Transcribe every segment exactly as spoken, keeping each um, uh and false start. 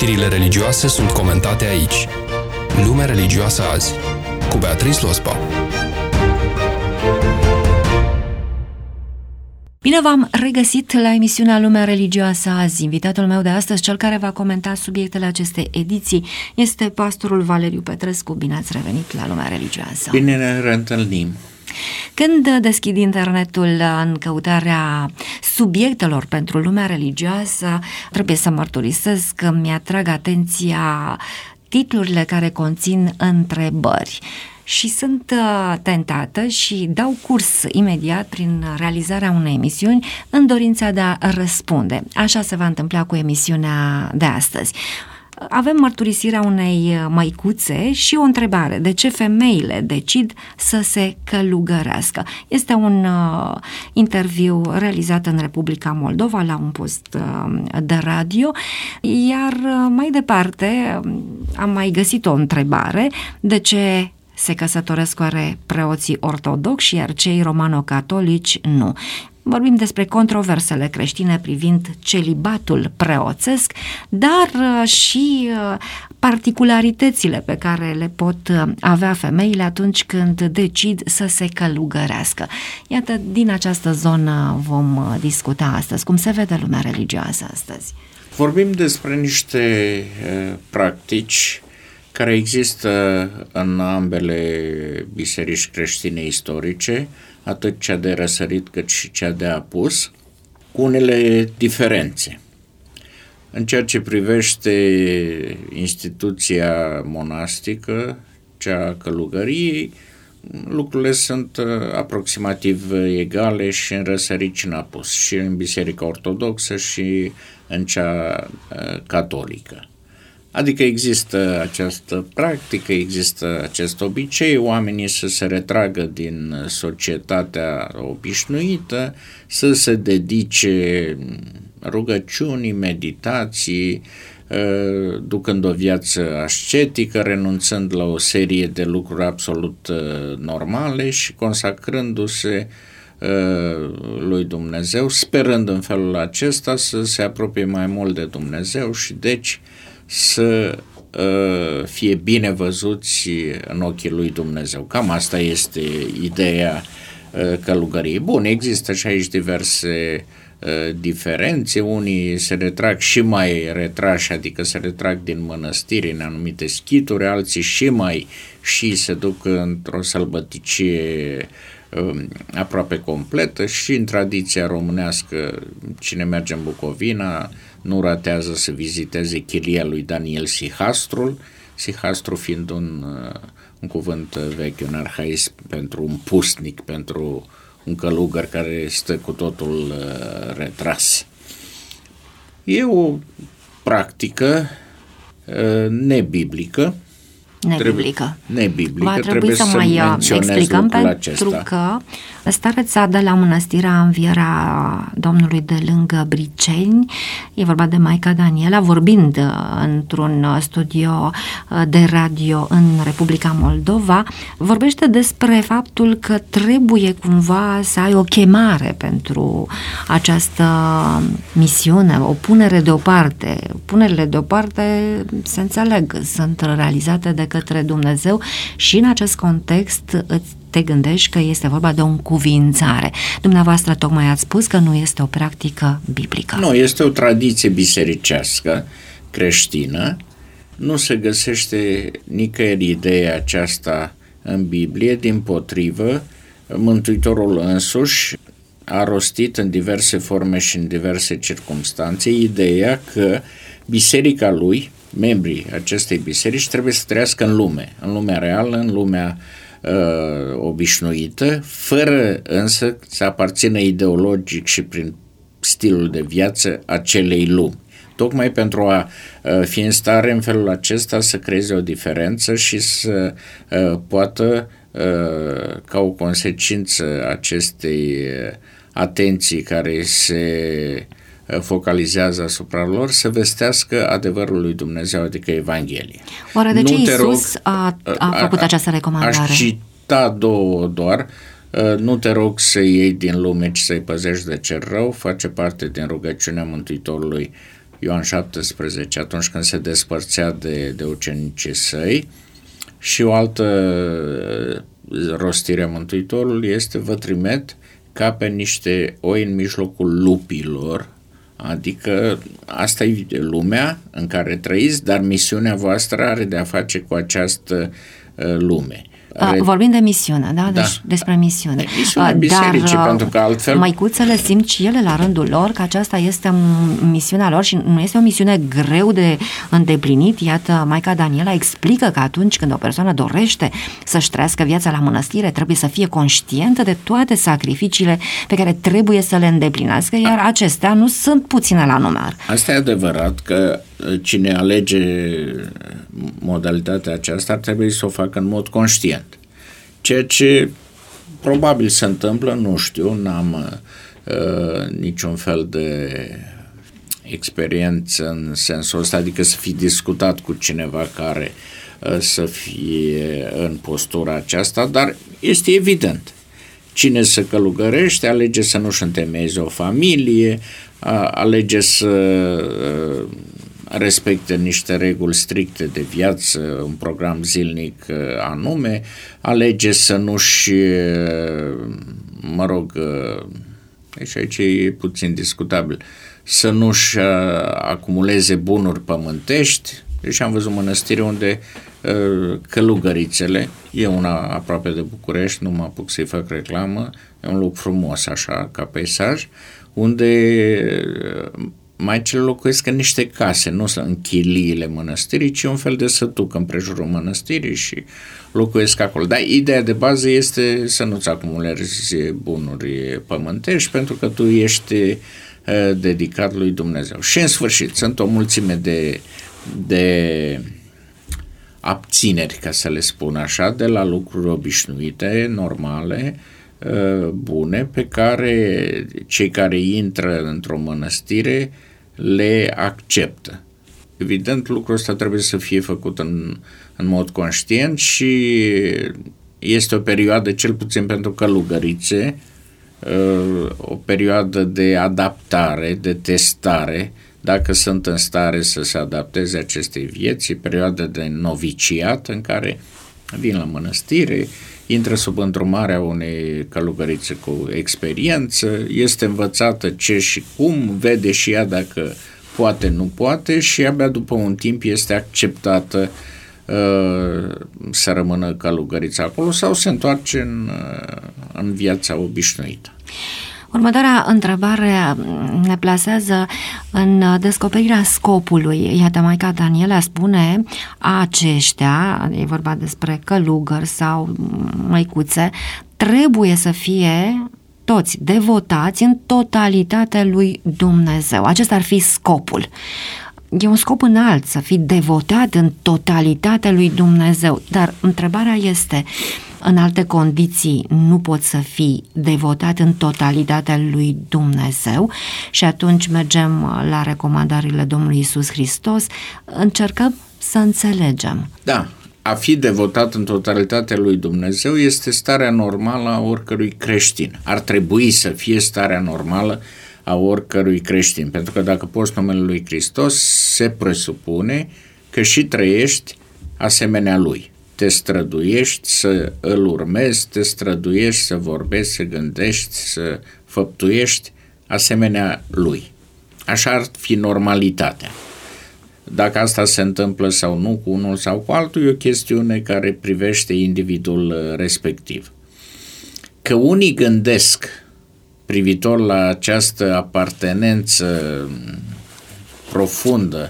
Știrile religioase sunt comentate aici. Lumea religioasă azi, cu Beatrice Lospa. Bine v-am regăsit la emisiunea Lumea religioasă azi. Invitatul meu de astăzi, cel care va comenta subiectele acestei ediții, este pastorul Valeriu Petrescu. Bine ați revenit la Lumea religioasă. Bine ne reîntâlnim. Când deschid internetul în căutarea subiectelor pentru lumea religioasă, trebuie să mărturisesc că mi-atrag atenția titlurile care conțin întrebări. Și sunt tentată și dau curs imediat prin realizarea unei emisiuni în dorința de a răspunde. Așa se va întâmpla cu emisiunea de astăzi. Avem mărturisirea unei măicuțe și o întrebare. De ce femeile decid să se călugărească? Este un uh, interviu realizat în Republica Moldova la un post uh, de radio, iar uh, mai departe uh, am mai găsit o întrebare. De ce se căsătoresc oare preoții ortodoxi, iar cei romano-catolici nu? Vorbim despre controversele creștine privind celibatul preoțesc, dar și particularitățile pe care le pot avea femeile atunci când decid să se călugărească. Iată, din această zonă vom discuta astăzi. Cum se vede lumea religioasă astăzi? Vorbim despre niște uh, practici care există în ambele biserici creștine istorice, atât cea de răsărit cât și cea de apus, cu unele diferențe. În ceea ce privește instituția monastică, cea a călugăriei, lucrurile sunt aproximativ egale și în răsărit și în apus, și în biserica ortodoxă și în cea catolică. Adică există această practică, există acest obicei, oamenii să se retragă din societatea obișnuită, să se dedice rugăciunii, meditații, ducând o viață ascetică, renunțând la o serie de lucruri absolut normale și consacrându-se lui Dumnezeu, sperând în felul acesta să se apropie mai mult de Dumnezeu și deci să uh, fie bine văzuți în ochii lui Dumnezeu. Cam asta este ideea uh, călugăriei. Bun, există și aici diverse uh, diferențe. Unii se retrag și mai retrași, adică se retrag din mănăstiri în anumite schituri, alții și mai și se duc într-o sălbăticie uh, aproape completă și în tradiția românească, cine merge în Bucovina nu ratează să viziteze chilia lui Daniel Sihastrul, Sihastru fiind un, un cuvânt vechi, un arhaism pentru un pusnic, pentru un călugăr care stă cu totul uh, retras. E o practică uh, nebiblică, Nebiblică. Nebiblică. Va trebui trebuie să, să mai explicăm pentru acesta. că stareța de la Mănăstirea Învierea Domnului de lângă Briceni, e vorba de Maica Daniela, vorbind într-un studio de radio în Republica Moldova, vorbește despre faptul că trebuie cumva să ai o chemare pentru această misiune, o punere deoparte. Punerile deoparte, se înțeleg, sunt realizate de către Dumnezeu și în acest context îți te gândești că este vorba de o încuvințare. Dumneavoastră tocmai ați spus că nu este o practică biblică. Nu, este o tradiție bisericească creștină. Nu se găsește nicăieri ideea aceasta în Biblie, dimpotrivă, Mântuitorul însuși a rostit în diverse forme și în diverse circumstanțe ideea că biserica lui, membrii acestei biserici, trebuie să trăiască în lume, în lumea reală, în lumea uh, obișnuită, fără însă să aparțină ideologic și prin stilul de viață acelei lumi. Tocmai pentru a uh, fi în stare în felul acesta să creeze o diferență și să uh, poată, uh, ca o consecință acestei uh, atenții care se focalizează asupra lor, să vestească adevărul lui Dumnezeu, adică Evanghelie. Oare de nu ce Iisus rog, a, a făcut a, această recomandare? Aș cita două doar. Nu te rog să iei din lume, ci să-i păzești de cel rău, face parte din rugăciunea Mântuitorului Ioan șaptesprezece, atunci când se despărțea de, de ucenicii săi, și o altă rostire a Mântuitorului este: vă trimit ca pe niște oi în mijlocul lupilor, adică asta e lumea în care trăiți, dar misiunea voastră are de a face cu această uh, lume. A, vorbim de misiune, da? Da. Deci despre misiune. Misiunea bisericii, Dar, pentru că altfel... măicuțele simt și ele la rândul lor că aceasta este misiunea lor și nu este o misiune greu de îndeplinit. Iată, Maica Daniela explică că atunci când o persoană dorește să-și trăiască viața la mănăstire, trebuie să fie conștientă de toate sacrificiile pe care trebuie să le îndeplinească, iar acestea nu sunt puține la număr. Asta e adevărat, că cine alege modalitatea aceasta ar trebui să o facă în mod conștient. Ceea ce probabil se întâmplă, nu știu, n-am uh, niciun fel de experiență în sensul ăsta, adică să fi discutat cu cineva care uh, să fie în postura aceasta, dar este evident. Cine se călugărește alege să nu-și întemeieze o familie, uh, alege să uh, respecte niște reguli stricte de viață, un program zilnic anume, alege să nu-și, mă rog, deci aici e puțin discutabil, să nu-și acumuleze bunuri pământești. Deci am văzut mănăstiri unde călugărițele, e una aproape de București, nu mă apuc să-i fac reclamă, e un loc frumos așa, ca peisaj, unde maicile locuiesc în niște case, nu sunt în chiliile mănăstirii, ci un fel de sătuc împrejurul mănăstirii și locuiesc acolo. Dar ideea de bază este să nu-ți acumulezi bunuri pământești, pentru că tu ești uh, dedicat lui Dumnezeu. Și în sfârșit, sunt o mulțime de, de abțineri, ca să le spun așa, de la lucruri obișnuite, normale, bune, pe care cei care intră într-o mănăstire le acceptă. Evident, lucrul ăsta trebuie să fie făcut în, în mod conștient și este o perioadă, cel puțin pentru călugărițe, o perioadă de adaptare, de testare, dacă sunt în stare să se adapteze acestei vieți, perioadă de noviciat în care vin la mănăstire, intră sub îndrumarea unei călugărițe cu experiență, este învățată ce și cum, vede și ea dacă poate, nu poate și abia după un timp este acceptată uh, să rămână călugărița acolo sau se întoarce în, uh, în viața obișnuită. Următoarea întrebare ne plasează în descoperirea scopului. Iată, Maica Daniela spune, aceștia, e vorba despre călugări sau măicuțe, trebuie să fie toți devotați în totalitatea lui Dumnezeu. Acesta ar fi scopul. E un scop înalt să fii devotat în totalitatea lui Dumnezeu, dar întrebarea este, în alte condiții nu poți să fii devotat în totalitatea lui Dumnezeu și atunci mergem la recomandările Domnului Iisus Hristos, încercăm să înțelegem. Da, a fi devotat în totalitatea lui Dumnezeu este starea normală a oricărui creștin. Ar trebui să fie starea normală a oricărui creștin, pentru că dacă poți numele lui Hristos, se presupune că și trăiești asemenea lui. Te străduiești să îl urmezi, te străduiești să vorbești, să gândești, să făptuiești asemenea lui. Așa ar fi normalitatea. Dacă asta se întâmplă sau nu cu unul sau cu altul, e o chestiune care privește individul respectiv. Că unii gândesc privitor la această apartenență profundă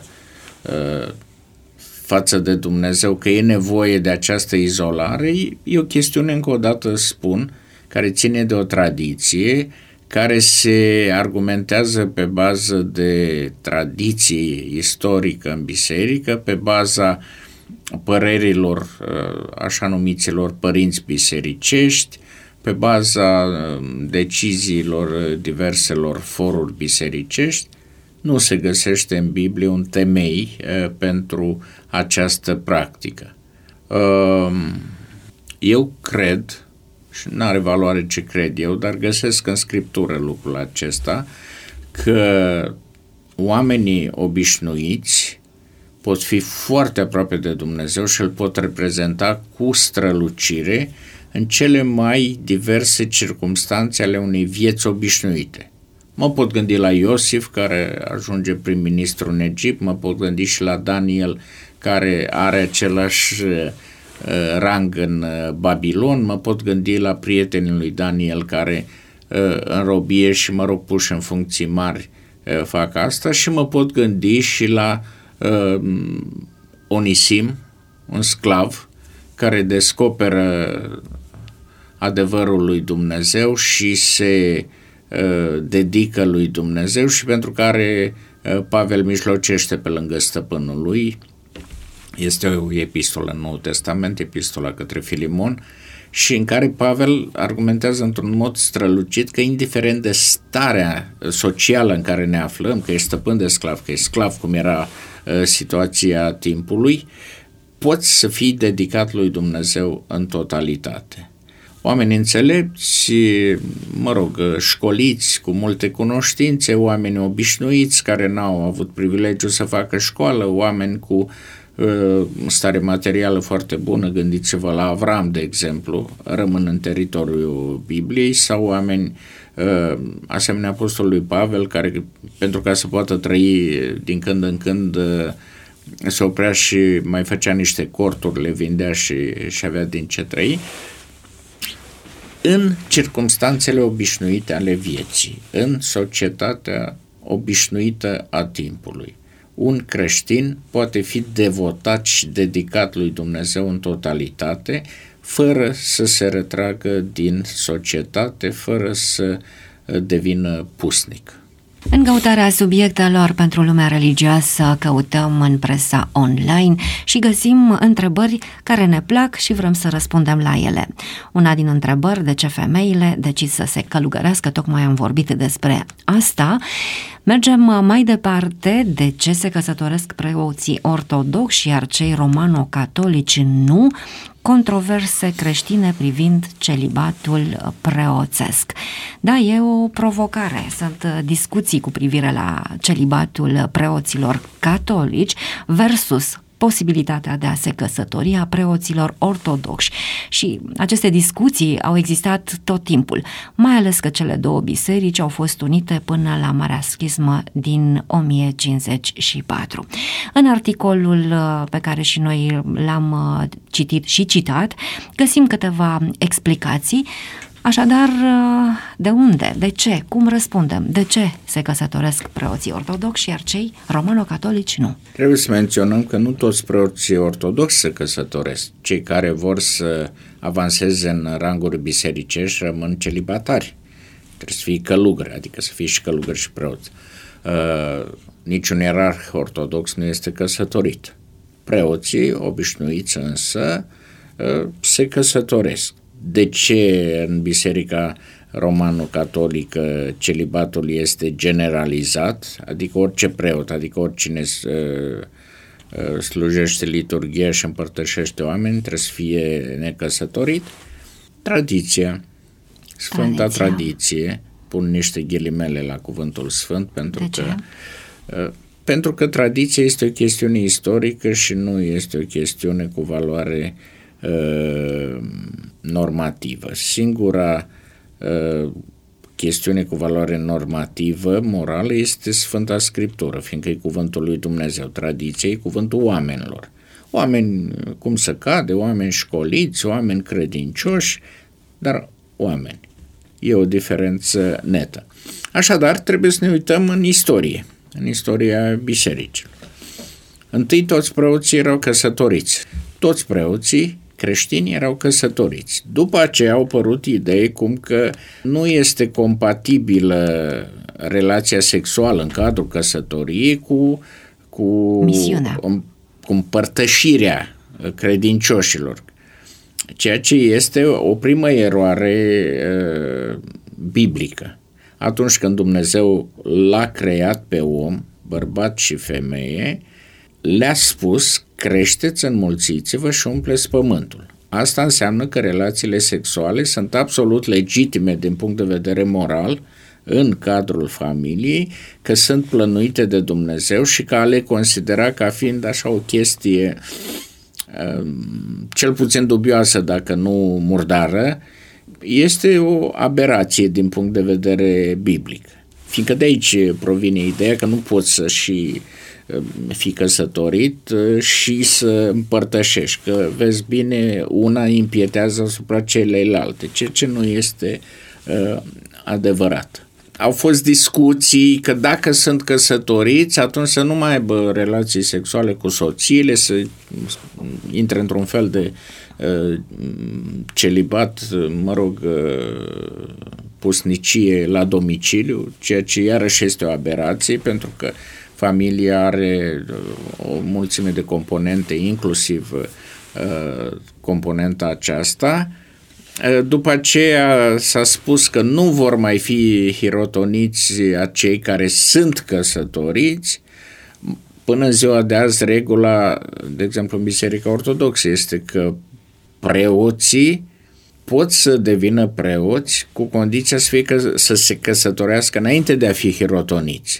față de Dumnezeu, că e nevoie de această izolare, e o chestiune, încă o dată spun, care ține de o tradiție, care se argumentează pe bază de tradiție istorică în biserică, pe baza părerilor așa numiților părinți bisericești, pe baza deciziilor diverselor foruri bisericești. Nu se găsește în Biblie un temei uh, pentru această practică. Uh, eu cred, și nu are valoare ce cred eu, dar găsesc în Scriptură lucrul acesta, că oamenii obișnuiți pot fi foarte aproape de Dumnezeu și îl pot reprezenta cu strălucire în cele mai diverse circumstanțe ale unei vieți obișnuite. Mă pot gândi la Iosif, care ajunge prim-ministru în Egipt, mă pot gândi și la Daniel, care are același uh, rang în uh, Babilon, mă pot gândi la prietenii lui Daniel care uh, în robie și, mă rog, puși în funcții mari uh, fac asta, și mă pot gândi și la uh, Onisim, un sclav care descoperă adevărul lui Dumnezeu și se uh, dedică lui Dumnezeu și pentru care uh, Pavel mijlocește pe lângă stăpânul lui. Este o epistolă în Noul Testament, epistola către Filimon, și în care Pavel argumentează într-un mod strălucit că indiferent de starea socială în care ne aflăm, că e stăpân de sclav, că e sclav cum era uh, situația timpului, poți să fii dedicat lui Dumnezeu în totalitate. Oameni înțelepți, mă rog, școliți, cu multe cunoștințe, oameni obișnuiți care n-au avut privilegiul să facă școală, oameni cu uh, stare materială foarte bună, gândiți-vă la Avram, de exemplu, rămân în teritoriul Bibliei, sau oameni uh, asemenea apostolului Pavel, care pentru ca să poată trăi din când în când uh, se oprea și mai făcea niște corturi, le vindea și, și avea din ce trăi, în circumstanțele obișnuite ale vieții, în societatea obișnuită a timpului. Un creștin poate fi devotat și dedicat lui Dumnezeu în totalitate, fără să se retragă din societate, fără să devină pusnic. În căutarea subiectelor pentru lumea religioasă căutăm în presa online și găsim întrebări care ne plac și vrem să răspundem la ele. Una din întrebări: de ce femeile decid să se călugărească? Tocmai am vorbit despre asta. Mergem mai departe: de ce se căsătoresc preoții ortodoxi, iar cei romano-catolici nu? Controverse creștine privind celibatul preoțesc. Da, e o provocare. Sunt discuții cu privire la celibatul preoților catolici versus posibilitatea de a se căsători a preoților ortodoxi. Și aceste discuții au existat tot timpul, mai ales că cele două biserici au fost unite până la Marea Schismă din o mie cincizeci și patru. În articolul pe care și noi l-am citit și citat, găsim câteva explicații. Așadar, de unde, de ce, cum răspundem, de ce se căsătoresc preoții ortodoxi, iar cei romano-catolici nu? Trebuie să menționăm că nu toți preoții ortodoxi se căsătoresc. Cei care vor să avanseze în ranguri bisericești rămân celibatari. Trebuie să fii călugări, adică să fii și călugări și preoți. Uh, niciun ierarh ortodox nu este căsătorit. Preoții obișnuiți însă uh, se căsătoresc. De ce în Biserica Romano-Catolică celibatul este generalizat, adică orice preot, adică oricine slujește liturghia și împărtășește oameni trebuie să fie necăsătorit? Tradiția, Sfânta Tradiția. Tradiție, pun niște ghilimele la cuvântul sfânt pentru că, pentru că tradiția este o chestiune istorică și nu este o chestiune cu valoare normativă. Singura uh, chestiune cu valoare normativă, morală, este Sfânta Scriptură, fiindcă e cuvântul lui Dumnezeu. Tradiția e cuvântul oamenilor. Oameni cum să cade, oameni școliți, oameni credincioși, dar oameni. E o diferență netă. Așadar, trebuie să ne uităm în istorie, în istoria bisericii. Întâi toți preoții erau căsătoriți. Toți preoții creștini erau căsătoriți. După aceea au apărut idei cum că nu este compatibilă relația sexuală în cadrul căsătoriei cu, cu, misiunea. cu împărtășirea credincioșilor. Ceea ce este o primă eroare uh, biblică. Atunci când Dumnezeu l-a creat pe om, bărbat și femeie, le-a spus: creșteți, înmulțiți-vă și umpleți pământul. Asta înseamnă că relațiile sexuale sunt absolut legitime din punct de vedere moral în cadrul familiei, că sunt plănuite de Dumnezeu și că a le considera ca fiind așa o chestie cel puțin dubioasă, dacă nu murdară, este o aberație din punct de vedere biblic. Fiindcă de aici provine ideea că nu poți să și fi căsătorit și să împărtășești, că vezi bine, una impietează asupra celelalte, ceea ce nu este uh, adevărat. Au fost discuții că dacă sunt căsătoriți, atunci să nu mai aibă relații sexuale cu soțiile, să intre într-un fel de uh, celibat, mă rog, uh, pusnicie la domiciliu, ceea ce iarăși este o aberație, pentru că familia are o mulțime de componente, inclusiv uh, componenta aceasta. După aceea s-a spus că nu vor mai fi hirotoniți acei care sunt căsătoriți. Până în ziua de azi, regula, de exemplu, în Biserica Ortodoxă este că preoții pot să devină preoți cu condiția să, fie că, să se căsătorească înainte de a fi hirotoniți.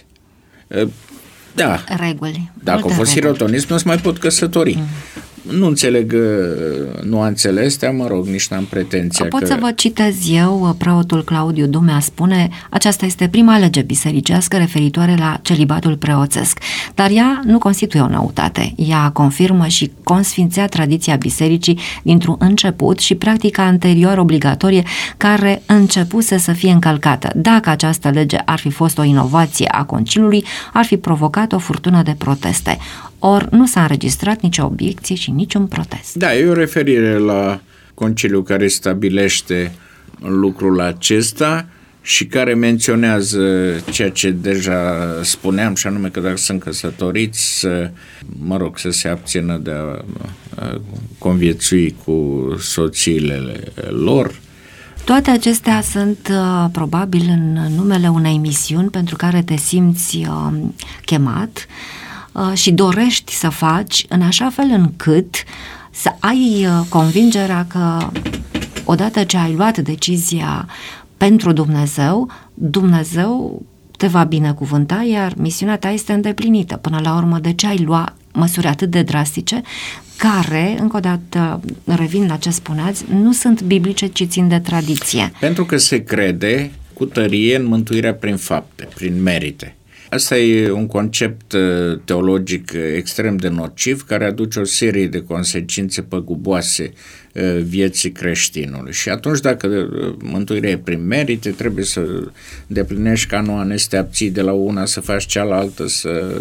Da. Reguli. Dacă au fost hirotoniți, nu se mai pot căsători. Mm. Nu înțeleg nuanțele astea, mă rog, nici n-am pretenția Pot că... să vă citez eu, preotul Claudiu Dumea spune: aceasta este prima lege bisericească referitoare la celibatul preoțesc, dar ea nu constituie o noutate. Ea confirmă și consfințea tradiția bisericii dintr-un început și practica anterior obligatorie care începuse să fie încălcată. Dacă această lege ar fi fost o inovație a conciliului, ar fi provocat o furtună de proteste. Ori nu s-a înregistrat nicio obiecție și niciun protest. Da, e o referire la conciliul care stabilește lucrul acesta și care menționează ceea ce deja spuneam, și anume că dacă sunt căsătoriți, să, mă rog, să se abțină de a, a conviețui cu soțiile lor. Toate acestea sunt uh, probabil în numele unei misiuni pentru care te simți uh, chemat și dorești să faci în așa fel încât să ai convingerea că odată ce ai luat decizia pentru Dumnezeu, Dumnezeu te va binecuvânta, iar misiunea ta este îndeplinită. Până la urmă, de ce ai lua măsuri atât de drastice care, încă o dată revin la ce spuneați, nu sunt biblice, ci țin de tradiție? Pentru că se crede cu tărie în mântuirea prin fapte, prin merite. Asta e un concept teologic extrem de nociv, care aduce o serie de consecințe păguboase vieții creștinului. Și atunci, dacă mântuirea e prin merite, trebuie să îndeplinești canoane, să te abții de la una, să faci cealaltă, să,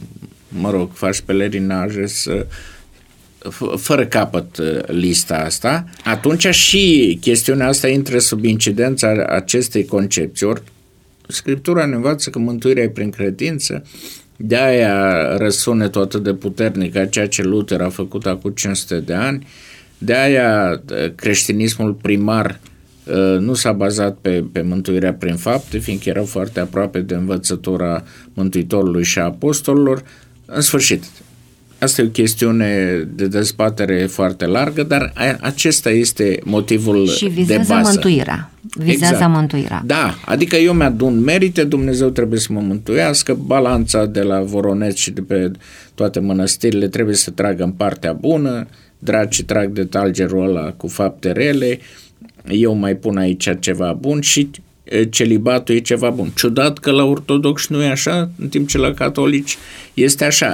mă rog, faci pelerinaje, să fără capăt lista asta. Atunci și chestiunea asta intră sub incidența acestei concepții. Ori Scriptura ne învață că mântuirea e prin credință, de-aia răsunetul atât de puternic a ceea ce Luther a făcut acum cinci sute de ani, de-aia creștinismul primar nu s-a bazat pe, pe mântuirea prin fapte, fiindcă erau foarte aproape de învățătura Mântuitorului și a apostolilor. În sfârșit, asta e o chestiune de dezbatere foarte largă, dar acesta este motivul și de bază. Și vizează mântuirea. Vizează exact. mântuirea. Da, adică eu mi-adun merite, Dumnezeu trebuie să mă mântuiască, balanța de la Voroneț și de pe toate mănăstirile trebuie să tragă în partea bună, dracii trag de talgerul ăla cu fapte rele, eu mai pun aici ceva bun și celibatul e ceva bun. Ciudat că la ortodoxi nu e așa, în timp ce la catolici este așa.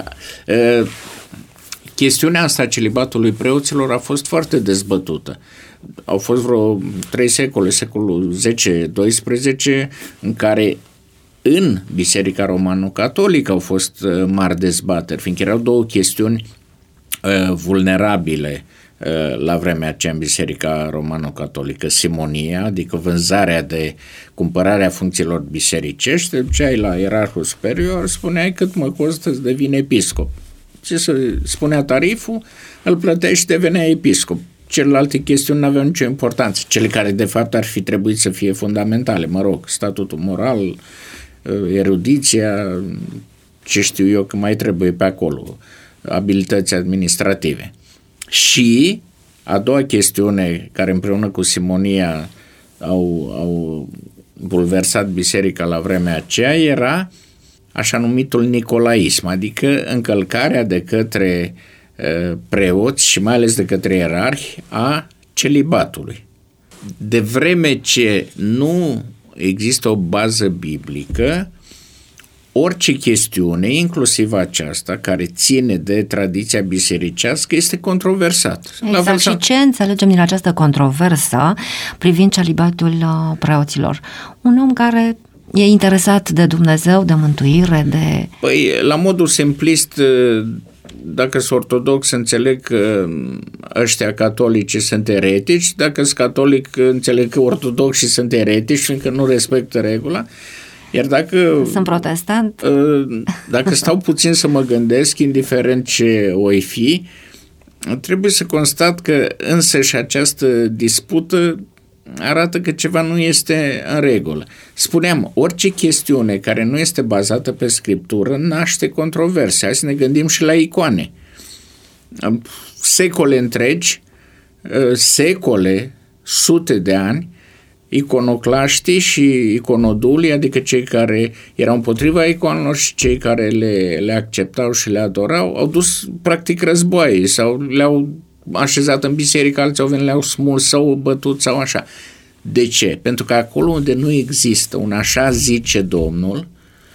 Chestiunea asta a celibatului preoților a fost foarte dezbătută. Au fost vreo trei secole, secolul zece doisprezece, în care în Biserica Romano-Catolică au fost mari dezbateri, fiindcă erau două chestiuni uh, vulnerabile uh, la vremea aceea în Biserica Romano-Catolică. Simonia, adică vânzarea de cumpărarea funcțiilor bisericești, te duceai la ierarhul superior, spuneai cât mă costă să devin episcop. Ce să spunea tariful, îl plăteai și devenea episcop. Celelalte chestiuni nu aveau nicio importanță. Cele care de fapt ar fi trebuit să fie fundamentale, mă rog, statutul moral, erudiția, ce știu eu că mai trebuie pe acolo, abilități administrative. Și a doua chestiune care împreună cu simonia au, au bulversat biserica la vremea aceea era așa numitul nicolaism, adică încălcarea de către uh, preoți și mai ales de către ierarhi a celibatului. De vreme ce nu există o bază biblică, orice chestiune, inclusiv aceasta, care ține de tradiția bisericească, este controversată. Exact. Și ce înțelegem din această controversă privind celibatul preoților? Un om care e interesat de Dumnezeu, de mântuire, de... Păi, la modul simplist, dacă sunt ortodox, înțeleg că ăștia catolici sunt eretici, dacă sunt catolic, înțeleg că ortodoxi sunt eretici, fiindcă nu respectă regula. Iar dacă... Sunt protestant. Dacă stau puțin să mă gândesc, indiferent ce oi fi, trebuie să constat că însăși această dispută arată că ceva nu este în regulă. Spuneam, orice chestiune care nu este bazată pe Scriptură naște controverse. Hai să ne gândim și la icoane. Secole întregi, secole, sute de ani, iconoclaștii și iconodulii, adică cei care erau împotriva icoanelor și cei care le, le acceptau și le adorau, au dus practic războaie sau le-au așezat în biserică, alții au venit, le-au smuls sau bătut sau așa. De ce? Pentru că acolo unde nu există un așa zice Domnul,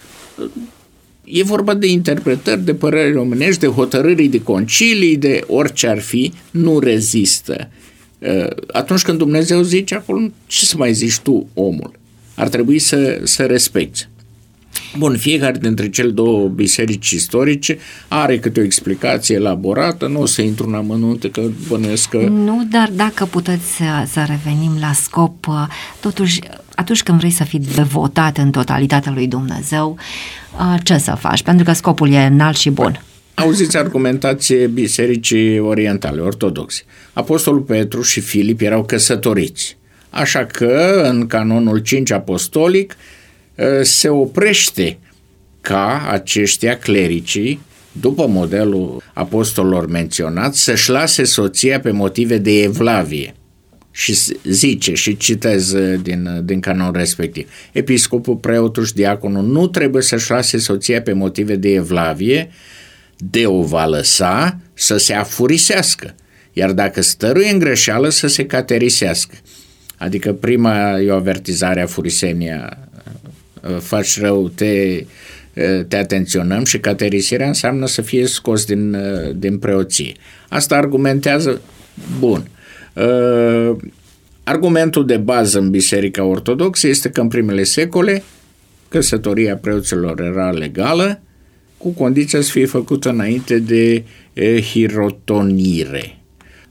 e vorba de interpretări, de păreri omenești, de hotărâri de concilii, de orice ar fi, nu rezistă. Atunci când Dumnezeu zice acolo, ce să mai zici tu, omul? Ar trebui să, să respecti. Bun, fiecare dintre cele două biserici istorice are câte o explicație elaborată, nu o să intru în amănunte că bănuiesc că... Nu, dar dacă puteți să, să revenim la scop, totuși, atunci când vrei să fii devotat în totalitatea lui Dumnezeu, ce să faci? Pentru că scopul e înalt și bun. Auziți argumentație bisericii orientale, ortodoxe. Apostolul Petru și Filip erau căsătoriți, așa că în canonul cinci apostolic se oprește ca aceștia clericii, după modelul apostolilor menționat, să-și lase soția pe motive de evlavie. Și zice, și citez din, din canonul respectiv, episcopul, preotul și diaconul nu trebuie să-și lase soția pe motive de evlavie, de o va lăsa să se afurisească, iar dacă stăruie în greșeală să se caterisească. Adică prima e o avertizare a furisenia, faci rău, te, te atenționăm, și caterisirea înseamnă să fie scos din, din preoție. Asta argumentează, bun. Argumentul de bază în Biserica Ortodoxă este că în primele secole căsătoria preoților era legală, cu condiția să fie făcută înainte de hirotonire.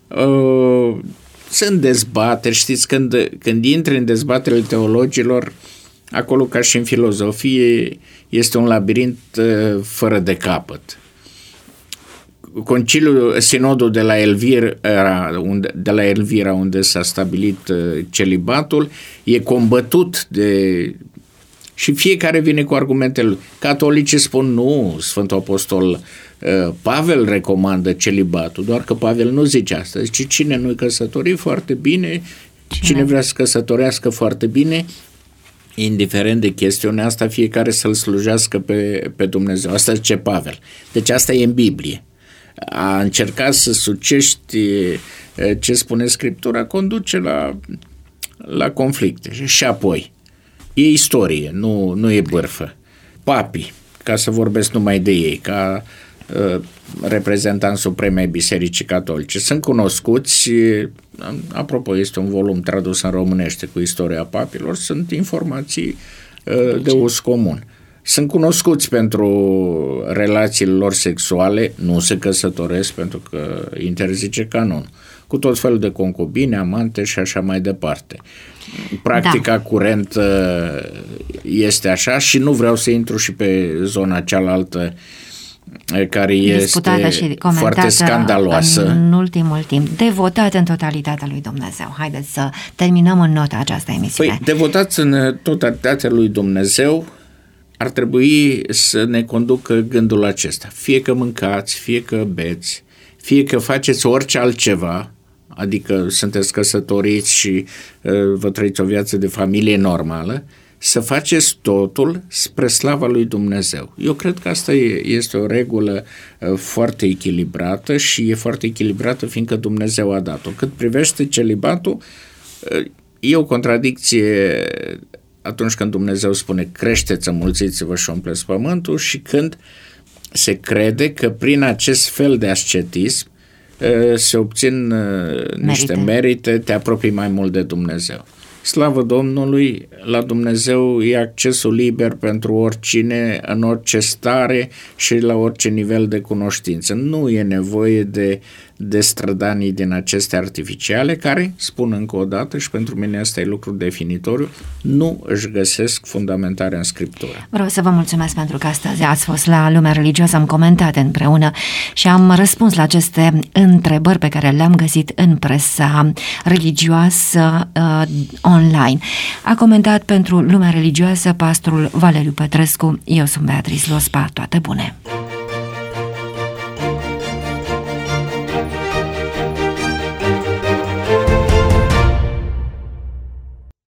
Sunt dezbateri, știți, când, când intri în dezbaterile teologilor, acolo, ca și în filozofie, este un labirint fără de capăt. Conciliul, sinodul de la Elvira, unde, de la Elvira, unde s-a stabilit celibatul, e combătut de... și fiecare vine cu argumentele lui. Catolicii spun nu, Sfântul Apostol Pavel recomandă celibatul, doar că Pavel nu zice asta. Zice, cine nu-i căsătorit, foarte bine, cine, cine vrea să căsătorească, foarte bine, indiferent de chestiunea asta, fiecare să-L slujească pe, pe Dumnezeu. Asta zice Pavel. Deci asta e în Biblie. A încerca să sucești ce spune Scriptura conduce la, la conflicte. Și apoi, e istorie, nu, nu e bârfă. Papii, ca să vorbesc numai de ei, ca uh, reprezentant suprem ai Bisericii Catolice, sunt cunoscuți, apropo, este un volum tradus în românește cu istoria papilor, sunt informații uh, de uz comun. Sunt cunoscuți pentru relațiile lor sexuale, nu se căsătoresc pentru că interzice canonul, cu tot felul de concubine, amante și așa mai departe. Practica da. curentă este așa și nu vreau să intru și pe zona cealaltă care este și foarte scandaloasă. În ultimul timp, devotat în totalitatea lui Dumnezeu. Haideți să terminăm în nota această emisiune. Păi, devotați în totalitatea lui Dumnezeu ar trebui să ne conducă gândul acesta. Fie că mâncați, fie că beți, fie că faceți orice altceva, adică sunteți căsătoriți și uh, vă trăiți o viață de familie normală, să faceți totul spre slava lui Dumnezeu. Eu cred că asta este o regulă foarte echilibrată și e foarte echilibrată fiindcă Dumnezeu a dat-o. Cât privește celibatul, e o contradicție atunci când Dumnezeu spune creșteți, înmulțiți-vă și umpleți pământul și când se crede că prin acest fel de ascetism se obțin niște merite, merite te apropii mai mult de Dumnezeu. Slavă Domnului, la Dumnezeu e accesul liber pentru oricine, în orice stare și la orice nivel de cunoștință. Nu e nevoie de, de strădanii din acestea artificiale care, spun încă o dată și pentru mine asta e lucru definitoriu, nu își găsesc fundamentare în Scriptură. Vreau să vă mulțumesc pentru că astăzi ați fost la Lumea Religioasă, am comentat împreună și am răspuns la aceste întrebări pe care le-am găsit în presa religioasă uh, online. A comentat pentru Lumea Religioasă pastorul Valeriu Petrescu. Eu sunt Beatrice Lospa. Toate bune!